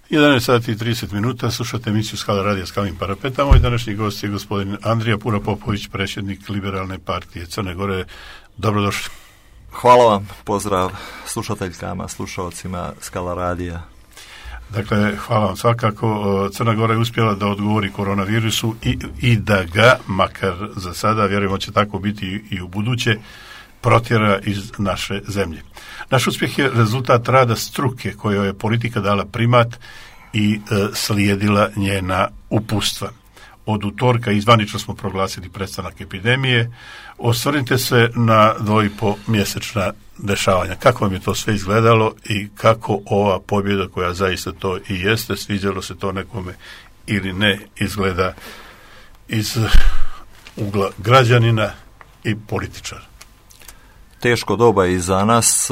11 sati i 30 minuta, slušate emisiju Skala radija s Kalim Parapeta. Moj današnji gost je gospodin Andrija Pura-Popović, predsjednik Liberalne partije Crne Gore. Dobrodošli. Hvala vam, pozdrav slušateljkama, slušalcima Skala radija. Dakle, hvala vam svakako. Crna Gora je uspjela da odgovori koronavirusu i da ga, makar za sada, vjerujemo će tako biti i u buduće, protjera iz naše zemlje. Naš uspjeh je rezultat rada struke kojoj je politika dala primat i slijedila njena uputstva. Od utorka izvanično smo proglasili prestanak epidemije. Osvrnite se na 2,5 mjesečna dešavanja. Kako vam je to sve izgledalo i kako ova pobjeda, koja zaista to i jeste, sviđalo se to nekome ili ne, izgleda iz ugla građanina i političara? Teško doba je iza nas,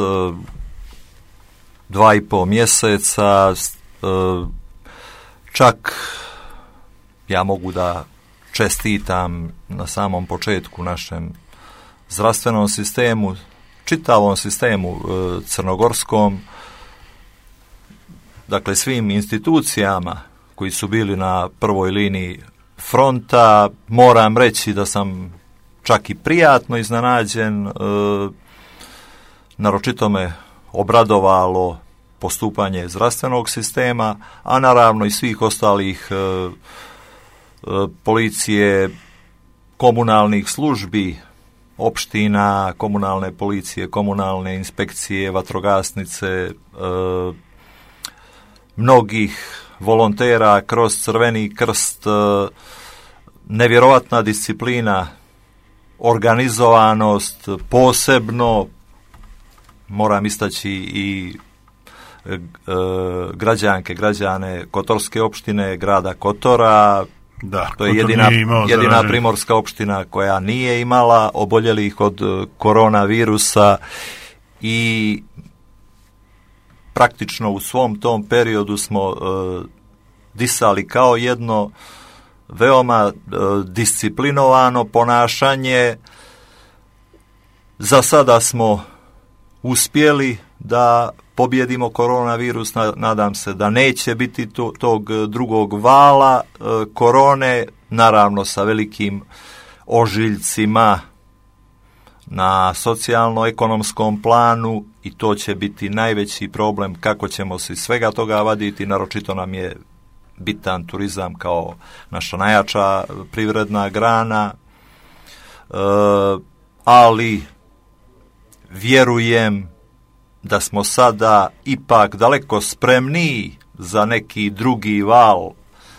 2,5 mjeseca, čak ja mogu da čestitam na samom početku našem zdravstvenom sistemu, čitavom sistemu crnogorskom, dakle svim institucijama koji su bili na prvoj liniji fronta. Moram reći da sam čak i prijatno iznenađen, naročito me obradovalo postupanje zdravstvenog sistema, a naravno i svih ostalih policije, komunalnih službi, opština, komunalne policije, komunalne inspekcije, vatrogasnice, mnogih volontera kroz Crveni krst, nevjerovatna disciplina, organizovanost, posebno moram istaći i građane Kotorske opštine, grada Kotora. Da, to je jedina primorska opština koja nije imala oboljelih od koronavirusa i praktično u svom tom periodu smo disali kao jedno veoma disciplinovano ponašanje. Za sada smo uspjeli da pobjedimo koronavirus, nadam se da neće biti tog drugog vala korone, naravno sa velikim ožiljcima na socijalno-ekonomskom planu, i to će biti najveći problem kako ćemo se svega toga vaditi. Naročito nam je bitan turizam kao naša najjača privredna grana, ali vjerujem da smo sada ipak daleko spremniji za neki drugi val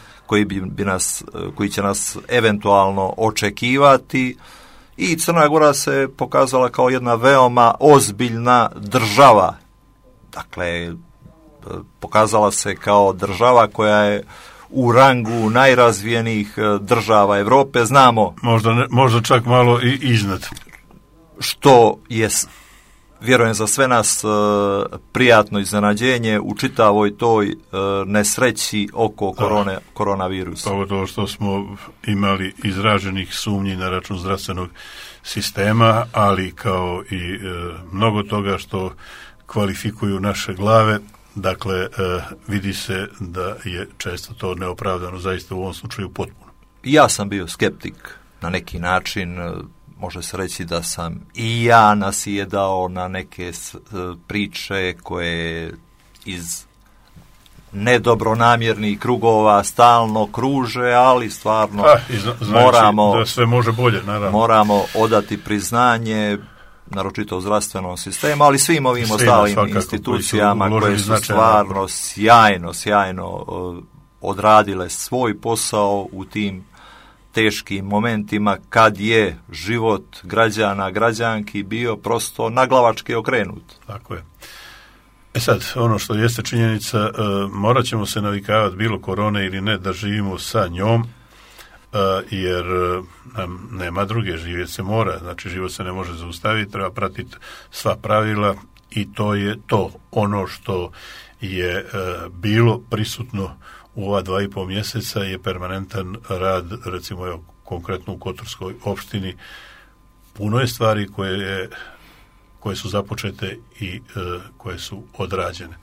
koji će nas eventualno očekivati, i Crna Gora se pokazala kao jedna veoma ozbiljna država. Dakle, pokazala se kao država koja je u rangu najrazvijenijih država Europe. Znamo, možda čak malo i iznad, što je, vjerujem, za sve nas prijatno iznenađenje u čitavoj toj nesreći oko koronavirusa. Pogotovo što smo imali izraženih sumnji na račun zdravstvenog sistema, ali kao i mnogo toga što kvalifikuju naše glave. Dakle, vidi se da je često to neopravdano, zaista u ovom slučaju potpuno. Ja sam bio skeptik na neki način. Može se reći da sam i ja nasjedao na neke priče koje iz nedobronamjernih krugova stalno kruže, ali stvarno da sve može bolje, naravno. Moramo odati priznanje, naročito u zdravstvenom sistemu, ali svim ovim ostalim institucijama koje su stvarno sjajno odradile svoj posao u tim teškim momentima kad je život građana, građanki bio prosto naglavački okrenut. Tako je. Sad, ono što jeste činjenica, morat ćemo se navikavati, bilo korone ili ne, da živimo sa njom, jer nam nema druge, živjeti se mora, znači život se ne može zaustaviti, treba pratiti sva pravila, i to je to. Ono što je bilo prisutno u ova 2,5 mjeseca je permanentan rad, recimo evo, konkretno u Kotorskoj opštini. Puno je stvari koje su započete i koje su odrađene.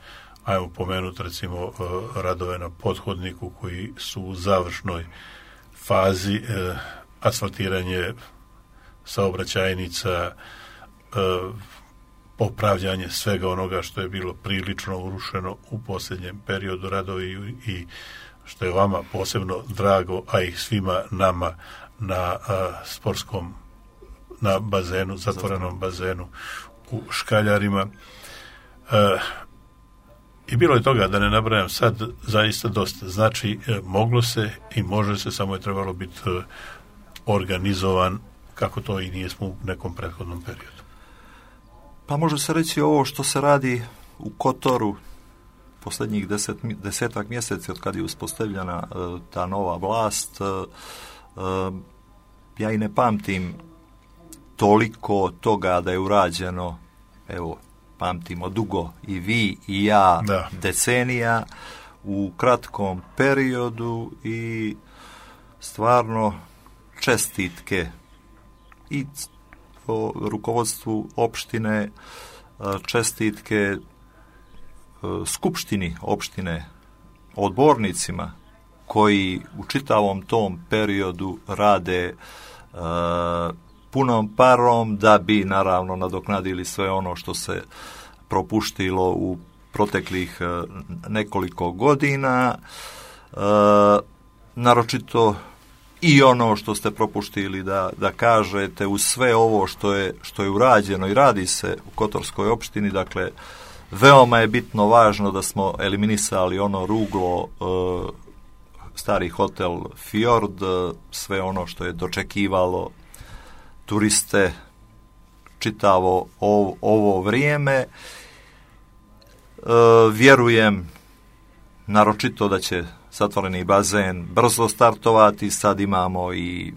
ajmo pomenuti recimo radove na pothodniku koji su u završnoj fazi, asfaltiranje saobraćajnica, popravljanje svega onoga što je bilo prilično urušeno u posljednjem periodu, radovi i što je vama posebno drago, a i svima nama na sportskom, na bazenu, zatvorenom bazenu u Škaljarima. I bilo je toga, da ne nabrajam sad, zaista dosta. Znači, moglo se i može se, samo je trebalo biti organizovan, kako to i nijesmo u nekom prethodnom periodu. Pa može se reći ovo što se radi u Kotoru posljednjih desetak mjeseci od kad je uspostavljena ta nova vlast. Ja i ne pamtim toliko toga da je urađeno, evo, pamtimo dugo i vi i ja, decenija u kratkom periodu, i stvarno čestitke i rukovodstvu opštine, čestitke skupštini opštine, odbornicima koji u čitavom tom periodu rade punom parom da bi naravno nadoknadili sve ono što se propuštilo u proteklih nekoliko godina, naročito i ono što ste propuštili da kažete uz sve ovo što je urađeno i radi se u Kotorskoj opštini. Dakle, veoma je bitno važno da smo eliminisali ono ruglo, stari hotel Fjord, sve ono što je dočekivalo turiste čitavo ovo vrijeme. Vjerujem naročito da će zatvoreni bazen brzo startovati. Sad imamo i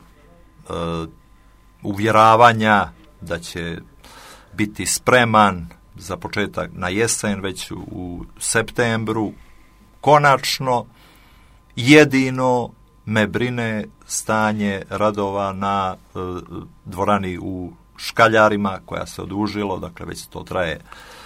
uvjeravanja da će biti spreman za početak na jesen, već u septembru. Konačno, jedino me brine stanje radova na dvorani u Škaljarima, koja se odužilo, dakle već to traje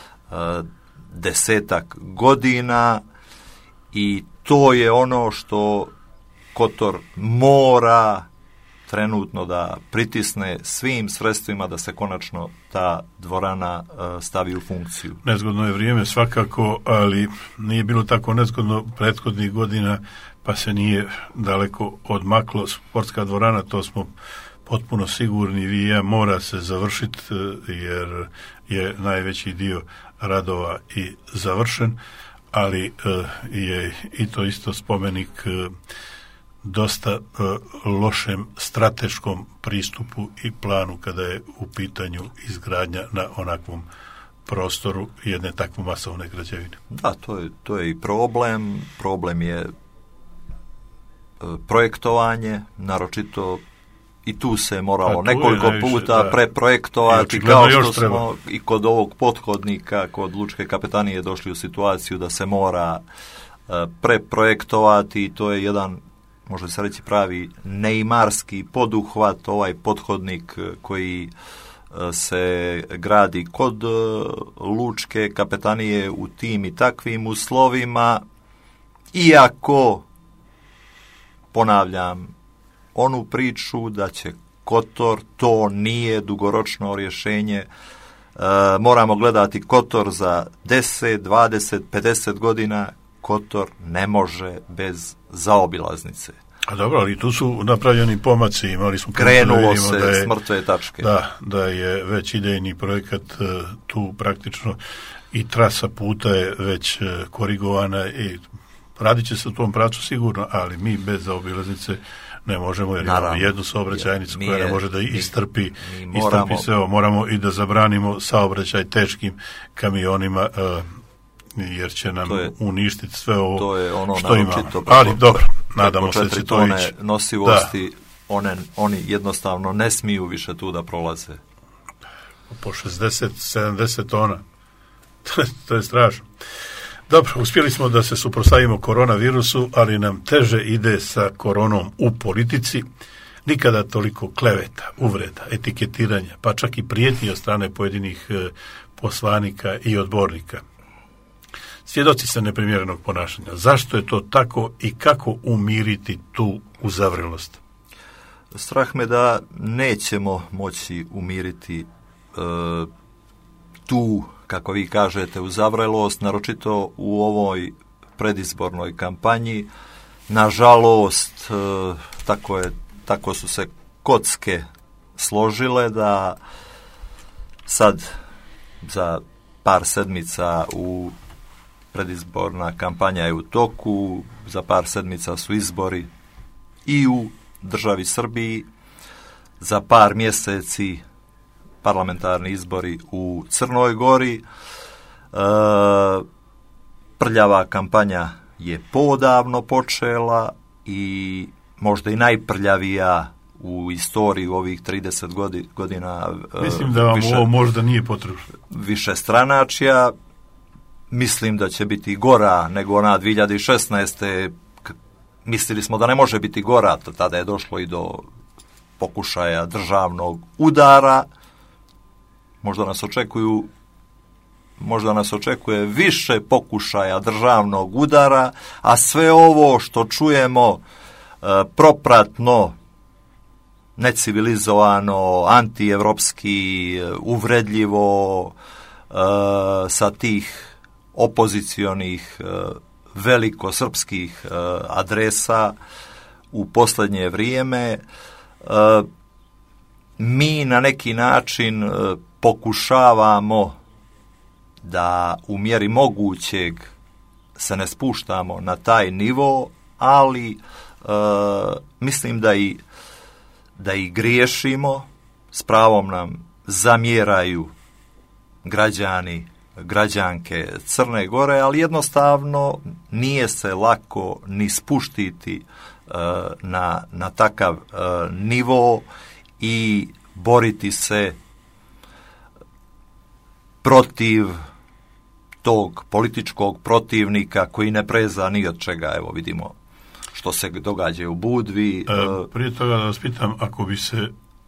10 godina, i to je ono što Kotor mora trenutno da pritisne svim sredstvima da se konačno ta dvorana stavi u funkciju. Nezgodno je vrijeme svakako, ali nije bilo tako nezgodno prethodnih godina, pa se nije daleko odmaklo. Sportska dvorana, to smo potpuno sigurni, vi i ja, mora se završiti jer je najveći dio radova i završen, ali je i to isto spomenik dosta lošem strateškom pristupu i planu kada je u pitanju izgradnja na onakvom prostoru jedne takve masovne građevine. Da, to je i problem. Problem je projektovanje, naročito i tu se moralo nekoliko puta preprojektovati, kao što smo i kod ovog pothodnika, kod Lučke kapetanije došli u situaciju da se mora preprojektovati, i to je jedan, može se reći, pravi neimarski poduhvat, ovaj pothodnik koji se gradi kod Lučke kapetanije u tim i takvim uslovima, iako, ponavljam, onu priču da će Kotor, to nije dugoročno rješenje. Moramo gledati Kotor za 10, 20, 50 godina. Kotor ne može bez zaobilaznice. A dobro, ali tu su napravljeni pomaci, imali smo krenulo se s mrtve tačke. Da je već idejni projekat tu praktično, i trasa puta je već korigovana i radit će se u tom pravcu sigurno, ali mi bez zaobilaznice ne možemo, jer imamo jednu saobraćajnicu koja ne može da istrpi sve ovo. Moramo i da zabranimo saobraćaj teškim kamionima, jer će nam uništiti sve ovo to je ono što imamo. Ali dobro, nadamo se da će to ići. Nosivosti, oni jednostavno ne smiju više tu da prolaze. Po 60-70 tona. To je strašno. Dobro, uspjeli smo da se suprotstavimo koronavirusu, ali nam teže ide sa koronom u politici. Nikada toliko kleveta, uvreda, etiketiranja, pa čak i prijetnji od strane pojedinih poslanika i odbornika. svjedoci ste neprimjerenog ponašanja. Zašto je to tako i kako umiriti tu uzavrilost? Strah me da nećemo moći umiriti tu, kako vi kažete, uzavrilost, naročito u ovoj predizbornoj kampanji. Nažalost, tako su se kocke složile da sad za par sedmica predizborna kampanja je u toku, za par sedmica su izbori i u državi Srbiji, za par mjeseci parlamentarni izbori u Crnoj Gori. Prljava kampanja je poodavno počela i možda i najprljavija u istoriji ovih 30 godina. Mislim da vam ovo možda nije potrebno. Više stranačja. Mislim da će biti gora nego ona 2016. Mislili smo da ne može biti gora, tada je došlo i do pokušaja državnog udara. Možda nas očekuje više pokušaja državnog udara, a sve ovo što čujemo propratno, necivilizovano, antievropski, uvredljivo, sa tih opozicionih velikosrpskih adresa u posljednje vrijeme, mi na neki način pokušavamo da u mjeri mogućeg se ne spuštamo na taj nivo, ali mislim da i griješimo. S pravom nam zamjeraju građanke Crne Gore, ali jednostavno nije se lako ni spuštiti na takav nivo i boriti se protiv tog političkog protivnika koji ne preza ni od čega. Evo vidimo što se događa u Budvi. Prije toga da vas pitam, ako bi se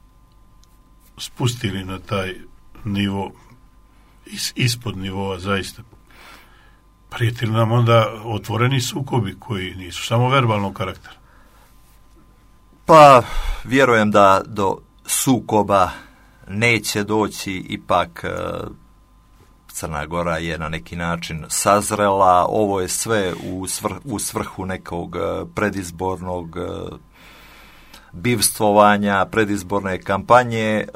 spustili na taj nivo, ispod nivoa zaista, prijeti li nam onda otvoreni sukobi koji nisu samo verbalnog karaktera? Pa, vjerujem da do sukoba neće doći, ipak Crna Gora je na neki način sazrela, ovo je sve u svrhu nekog predizbornog bivstvovanja, predizborne kampanje.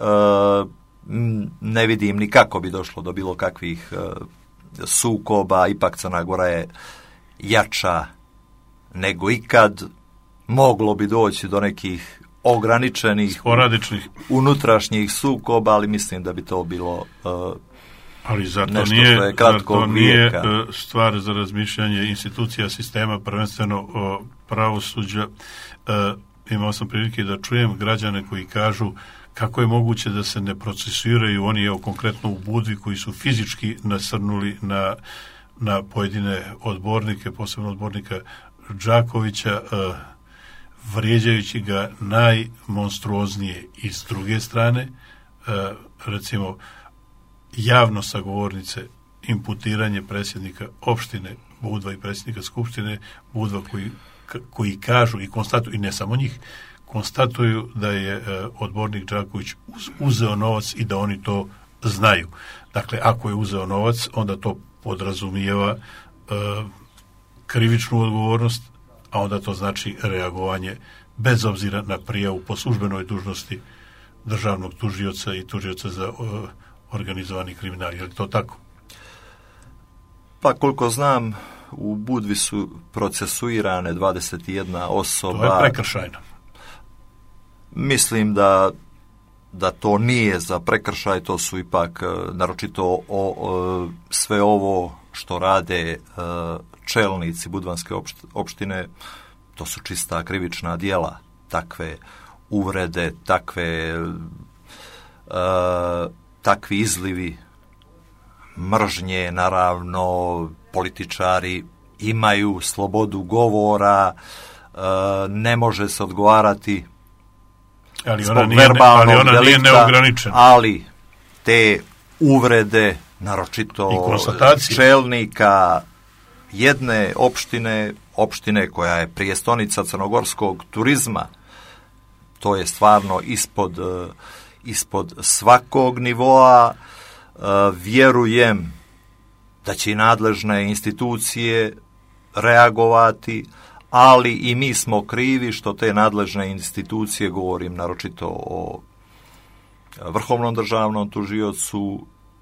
Ne vidim ni kako bi došlo do bilo kakvih sukoba, ipak Crna Gora je jača nego ikad, moglo bi doći do nekih ograničenih, sporadičnih unutrašnjih sukoba, ali mislim da bi to bilo ali zato nešto nije, što je kratkog vijeka. Stvar za razmišljanje institucija sistema, prvenstveno pravosuđa. Imao sam prilike da čujem građane koji kažu kako je moguće da se ne procesuiraju oni, evo konkretno u Budvi, koji su fizički nasrnuli na pojedine odbornike, posebno odbornika Đakovića, vrijeđajući ga najmonstruoznije. I s druge strane, recimo, javno sa govornice imputiranje predsjednika opštine Budva i predsjednika skupštine Budva koji kažu i konstatuju, i ne samo njih, konstatuju da je odbornik Đaković uzeo novac i da oni to znaju. Dakle, ako je uzeo novac, onda to podrazumijeva krivičnu odgovornost, a onda to znači reagovanje bez obzira na prijavu po službenoj dužnosti državnog tužioca i tužioca za organizovani kriminal. Je li to tako? Pa koliko znam, u Budvi su procesuirane 21 osoba. To je prekršajno. Mislim da to nije za prekršaj, to su ipak naročito sve ovo što rade čelnici Budvanske opštine, to su čista krivična djela, takve uvrede, takvi izlivi mržnje. Naravno, političari imaju slobodu govora, ne može se odgovarati zbog verbalnog delikta, ali te uvrede, naročito čelnika jedne opštine koja je prijestolnica crnogorskog turizma. To je stvarno ispod svakog nivoa. Vjerujem da će i nadležne institucije reagovati, ali i mi smo krivi što te nadležne institucije, govorim naročito o Vrhovnom državnom tužiocu,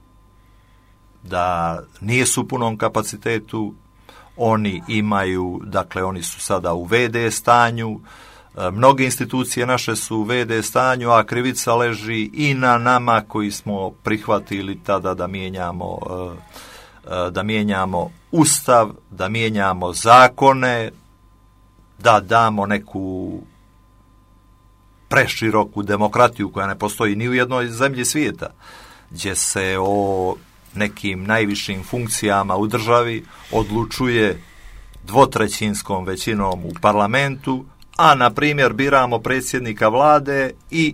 da nisu u punom kapacitetu. Oni imaju, dakle oni su sada u VD stanju, mnoge institucije naše su u VD stanju, a krivica leži i na nama koji smo prihvatili tada da mijenjamo Ustav, da mijenjamo zakone, da damo neku preširoku demokratiju koja ne postoji ni u jednoj zemlji svijeta, gdje se o nekim najvišim funkcijama u državi odlučuje dvotrećinskom većinom u parlamentu, a na primjer biramo predsjednika vlade i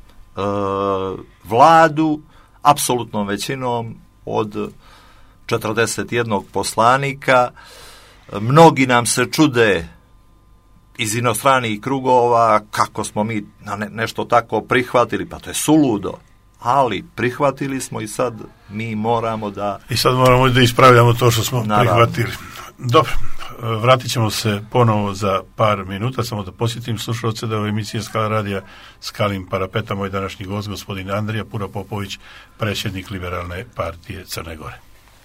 vladu apsolutnom većinom od 41 poslanika. Mnogi nam se čude iz inostranih krugova kako smo mi nešto tako prihvatili, pa to je suludo. Ali prihvatili smo i sad mi moramo da... I sad moramo da ispravljamo to što smo prihvatili. Dobro, vratit ćemo se ponovo za par minuta, samo da posjetim slušalce da je u emisiji Skala radija Skalim parapeta moj današnji gost, gospodin Andrija Pura-Popović, predsjednik Liberalne partije Crne Gore.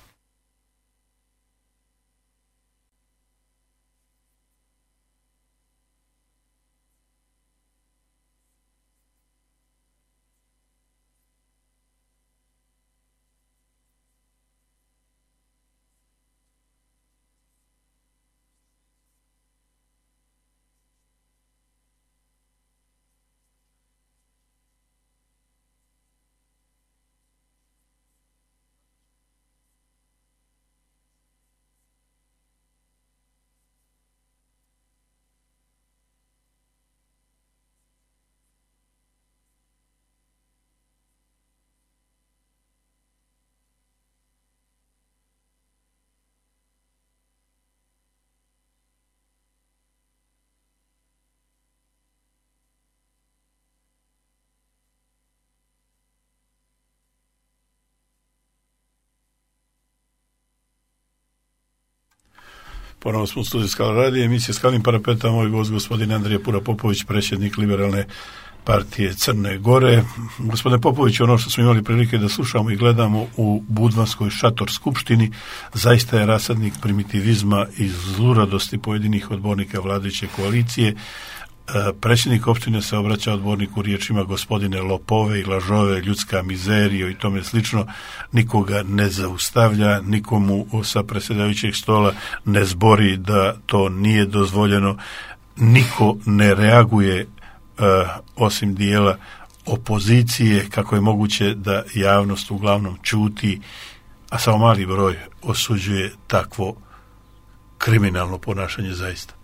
Ponovno smo u studiju Skala radija, emisija Skalim parapeta, moj gost gospodin Andrija Pura-Popović, predsjednik Liberalne partije Crne Gore. Gospodine Popović, ono što smo imali prilike da slušamo i gledamo u Budvanskoj šator skupštini zaista je rasadnik primitivizma i zluradosti pojedinih odbornika vladajuće koalicije. Predsjednik opštine se obraća odborniku riječima gospodine lopove i lažove, ljudska mizerija i tome slično. Nikoga ne zaustavlja, nikomu sa predsjedavajućeg stola ne zbori da to nije dozvoljeno. Niko ne reaguje osim dijela opozicije, kako je moguće da javnost uglavnom ćuti, a samo mali broj osuđuje takvo kriminalno ponašanje zaista.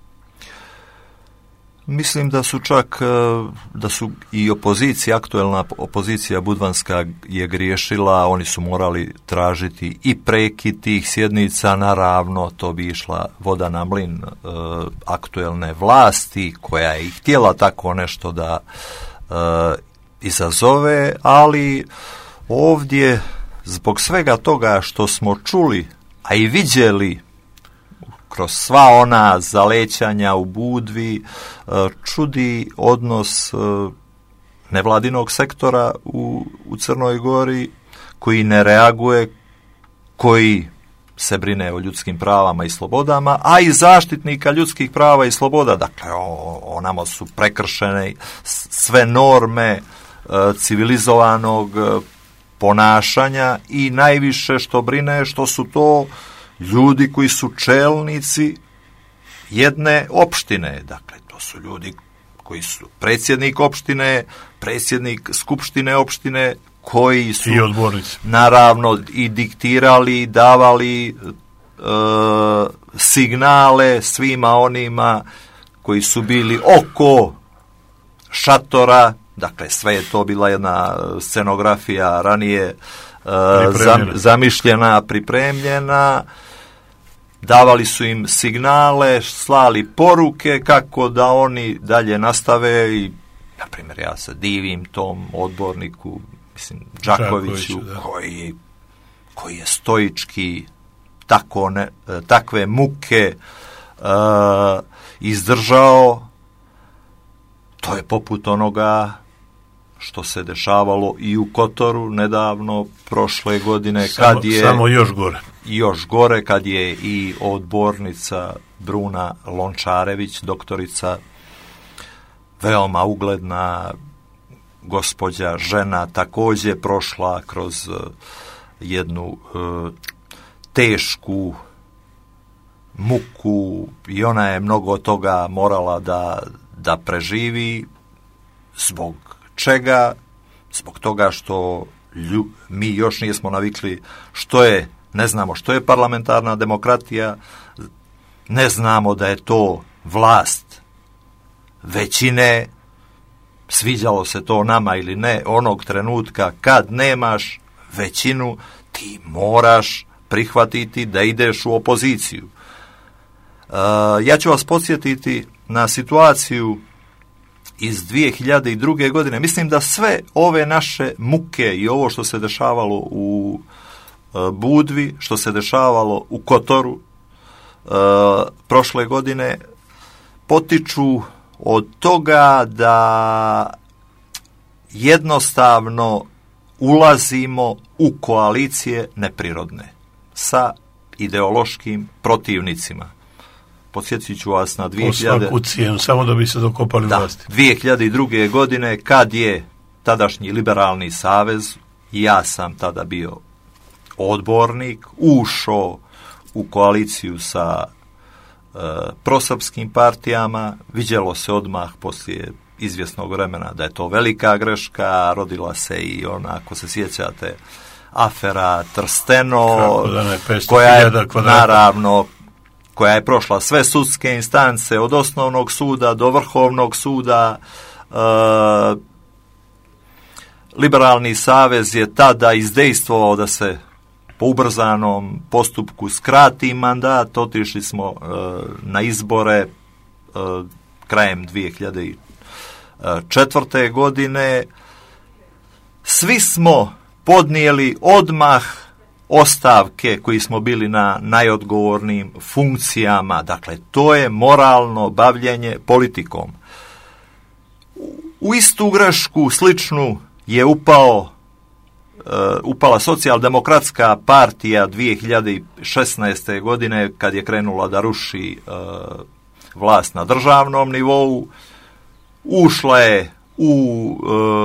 Mislim da su čak, da su i opozicija, aktuelna opozicija budvanska je griješila, oni su morali tražiti i prekid tih sjednica, naravno to bi išla voda na mlin aktuelne vlasti koja je i htjela tako nešto da izazove, ali ovdje zbog svega toga što smo čuli, a i vidjeli kroz sva ona zalećanja u Budvi, čudi odnos nevladinog sektora u Crnoj Gori, koji ne reaguje, koji se brine o ljudskim pravama i slobodama, a i zaštitnika ljudskih prava i sloboda. Dakle, onamo su prekršene sve norme civilizovanog ponašanja i najviše što brine što su to ljudi koji su čelnici jedne opštine. Dakle, to su ljudi koji su predsjednik opštine, predsjednik skupštine opštine, koji su naravno i diktirali, davali signale svima onima koji su bili oko šatora. Dakle, sve je to bila jedna scenografija ranije zamišljena, pripremljena. davali su im signale, slali poruke kako da oni dalje nastave i, na primjer, ja se divim tom odborniku, mislim, Đakoviću, koji je stoički takve muke izdržao. To je poput onoga što se dešavalo i u Kotoru nedavno, prošle godine, samo još gore. Još gore, kad je i odbornica Bruna Lončarević, doktorica, veoma ugledna gospođa, žena, također prošla kroz jednu tešku muku i ona je mnogo toga morala da preživi. Zbog čega? Zbog toga što mi još nismo navikli ne znamo što je parlamentarna demokratija, ne znamo da je to vlast većine, sviđalo se to nama ili ne, onog trenutka kad nemaš većinu, ti moraš prihvatiti da ideš u opoziciju. Ja ću vas podsjetiti na situaciju iz 2002. godine. Mislim da sve ove naše muke i ovo što se dešavalo u Budvi, što se dešavalo u Kotoru prošle godine, potiču od toga da jednostavno ulazimo u koalicije neprirodne sa ideološkim protivnicima. Podsjetit ću vas na 2000, samo da bi se dokopali vlasti. 2002. godine, kad je tadašnji Liberalni savez, ja sam tada bio odbornik, ušao u koaliciju sa prosrpskim partijama, vidjelo se odmah poslije izvjesnog vremena da je to velika greška, rodila se i ona, ako se sjećate, afera Trsteno, koja je naravno koja je prošla sve sudske instance, od osnovnog suda do vrhovnog suda. Liberalni savez je tada izdejstvovao da se po ubrzanom postupku skrati mandat. Otišli smo na izbore krajem 2004. godine. Svi smo podnijeli odmah ostavke koji smo bili na najodgovornijim funkcijama. Dakle, to je moralno bavljenje politikom. U istu grešku sličnu je upala Socijaldemokratska partija 2016. godine, kad je krenula da ruši vlast na državnom nivou. Ušla je u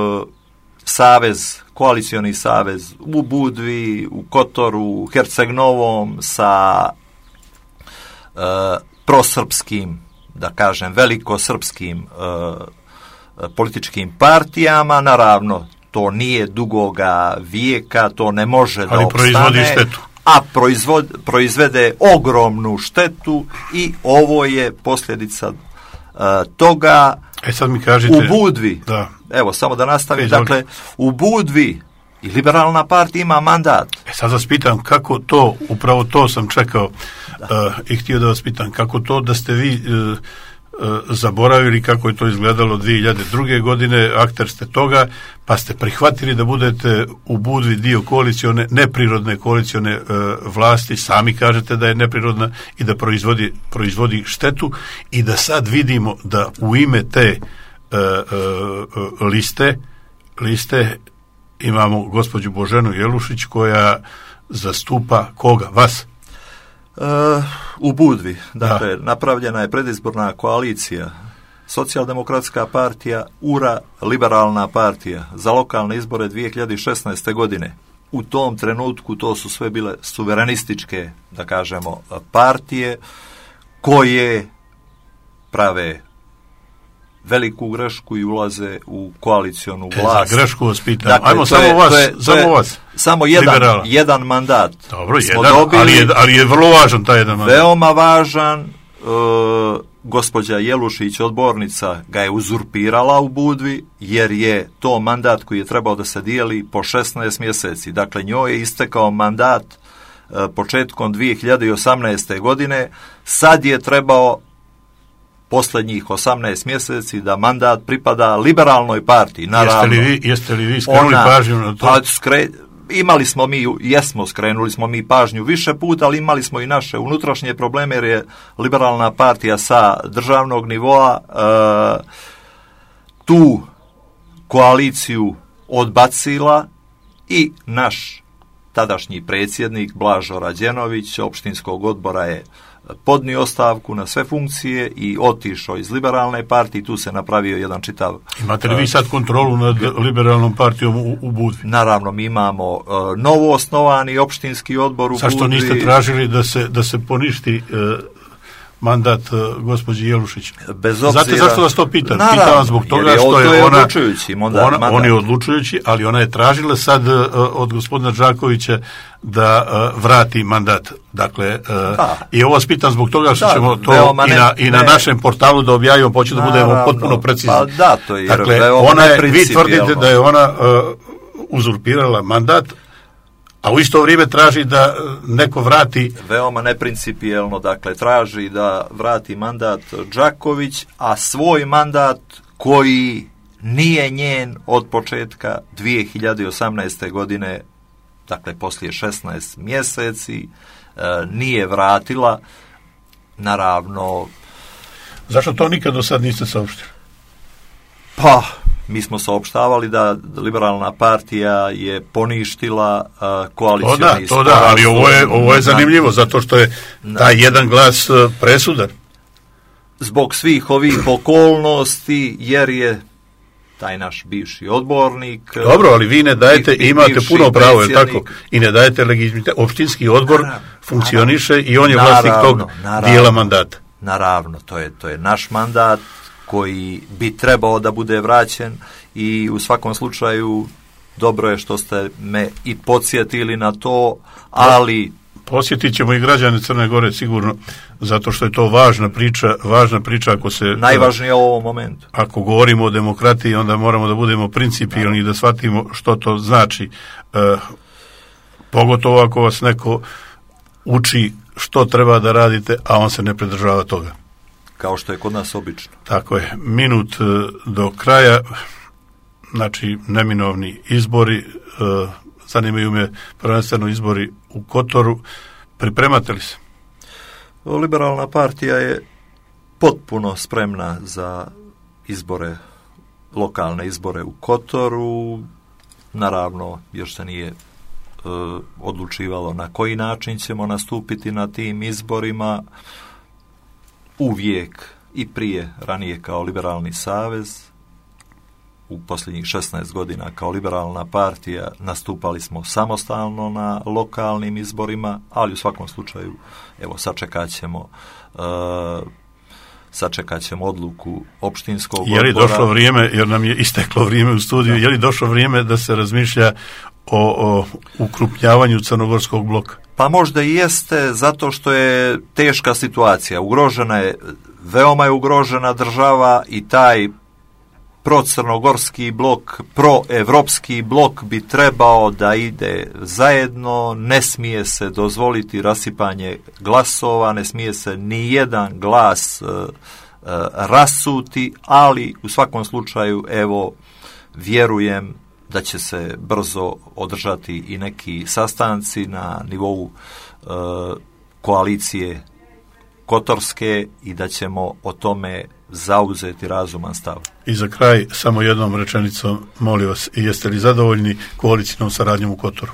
koalicioni savez u Budvi, u Kotoru, u Herceg Novom sa prosrpskim, da kažem, velikosrpskim političkim partijama. Naravno, to nije dugoga vijeka, to ne može da opstane, proizvodi štetu. A proizvede ogromnu štetu i ovo je posljedica toga. Sad mi kažete, u Budvi, evo samo da nastavim, dakle, u Budvi i Liberalna partija ima mandat. Sad vas pitam kako to, upravo to sam čekao i htio da vas pitam, kako to da ste vi zaboravili kako je to izgledalo 2002. godine, akter ste toga, pa ste prihvatili da budete u Budvi dio neprirodne koalicione vlasti, sami kažete da je neprirodna i da proizvodi štetu, i da sad vidimo da u ime te liste imamo gospođu Boženu Jelušić koja zastupa koga? Vas? U Budvi, dakle, napravljena je predizborna koalicija Socijaldemokratska partija, URA, Liberalna partija za lokalne izbore 2016. godine. U tom trenutku to su sve bile suverenističke, da kažemo, partije koje prave veliku grešku i ulaze u koalicionu vlast. Za grešku vas pitam. Dakle, ajmo samo vas. Samo jedan mandat. Dobro, ali je vrlo važan taj jedan mandat. Veoma važan. Gospođa Jelušić, odbornica, ga je uzurpirala u Budvi, jer je to mandat koji je trebao da se dijeli po 16 mjeseci. Dakle, njoj je istekao mandat početkom 2018. godine. Sad je trebao posljednjih 18 mjeseci da mandat pripada liberalnoj partiji. Naravno, jeste li vi skrenuli pažnju na to? Skrenuli smo mi pažnju više puta, ali imali smo i naše unutrašnje probleme, jer je liberalna partija sa državnog nivoa tu koaliciju odbacila i naš tadašnji predsjednik Blažo Rađenović opštinskog odbora je podnio ostavku na sve funkcije i otišao iz liberalne partije. Tu se napravio jedan čitav... Imate li vi sad kontrolu nad liberalnom partijom u Budvi? Naravno, mi imamo novo osnovani opštinski odbor u Budvi. Zašto niste tražili da se poništi mandat gospođi Jelušić? Bez obzira... Znate zašto vas to pitam? Naravno, pitam vas zbog toga što je ona... odlučujući mandat. On je odlučujući, ali ona je tražila sad od gospodina Đakovića da vrati mandat. Dakle, i ovo vas pitam zbog toga što ćemo to i na našem portalu da objavimo, početi da budemo potpuno precizni. Pa da, to je dakle, vi tvrdite da je ona uzurpirala mandat, a u isto vrijeme traži da neko vrati... Veoma neprincipijelno, dakle, traži da vrati mandat Đaković, a svoj mandat koji nije njen od početka 2018. godine, dakle, poslije 16 mjeseci, nije vratila. Naravno... Zašto to nikad do sad niste saopštili? Pa... Mi smo saopštavali da liberalna partija je poništila koalicioni sporazum. Ali ovo je zanimljivo, zato što je taj jedan glas presudan. Zbog svih ovih okolnosti, jer je taj naš bivši odbornik... Dobro, ali vi ne dajete, imate puno pravo, je tako? I ne dajete legitimitet. Opštinski odbor funkcioniše i on je vlasnik tog dijela mandata. Naravno, to je naš mandat koji bi trebao da bude vraćen i u svakom slučaju dobro je što ste me i podsjetili na to, ali... Posjetit ćemo i građane Crne Gore sigurno, zato što je to važna priča ako se... Najvažnije u ovom momentu. Ako govorimo o demokratiji, onda moramo da budemo principijelni i da shvatimo što to znači. Pogotovo ako vas neko uči što treba da radite, a on se ne pridržava toga. Kao što je kod nas obično. Tako je. Minut do kraja, znači neminovni izbori, zanimaju me prvenstveno izbori u Kotoru. Pripremate li se? Liberalna partija je potpuno spremna za izbore, lokalne izbore u Kotoru. Naravno, još se nije odlučivalo na koji način ćemo nastupiti na tim izborima. Uvijek i ranije kao Liberalni savez, u posljednjih 16 godina kao liberalna partija nastupali smo samostalno na lokalnim izborima, ali u svakom slučaju, evo, sačekat ćemo odluku opštinskog odbora. Je li došlo vrijeme, jer nam je isteklo vrijeme u studiju, je li došlo vrijeme da se razmišlja o ukrupnjavanju crnogorskog bloka? Pa možda i jeste, zato što je teška situacija. Veoma je ugrožena država i taj procrnogorski blok, proevropski blok bi trebao da ide zajedno, ne smije se dozvoliti rasipanje glasova, ne smije se ni jedan glas rasuti, ali u svakom slučaju, evo, vjerujem da će se brzo održati i neki sastanci na nivou koalicije kotorske i da ćemo o tome zauzeti razuman stav. I za kraj, samo jednom rečenicom, molim vas, jeste li zadovoljni koalicijnom saradnjom u Kotoru?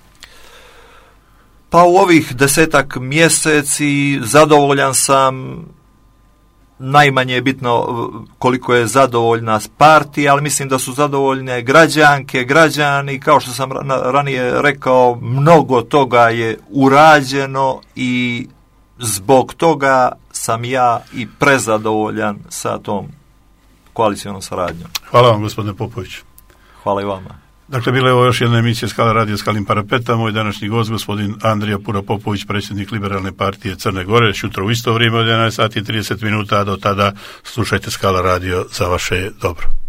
Pa u ovih 10 mjeseci zadovoljan sam. Najmanje je bitno koliko je zadovoljna partija, ali mislim da su zadovoljne građanke, građani, kao što sam ranije rekao, mnogo toga je urađeno i zbog toga sam ja i prezadovoljan sa tom koalicijnom saradnjom. Hvala vam, gospodine Popović. Hvala i vama. Dakle, bila je ovo još jedna emisija Skala radio Skalim parapeta. Moj današnji gost, gospodin Andrija Pura Popović, predsjednik Liberalne partije Crne Gore. Jutro u isto vrijeme od 11 sati i 30 minuta, a do tada slušajte Skala radio za vaše dobro.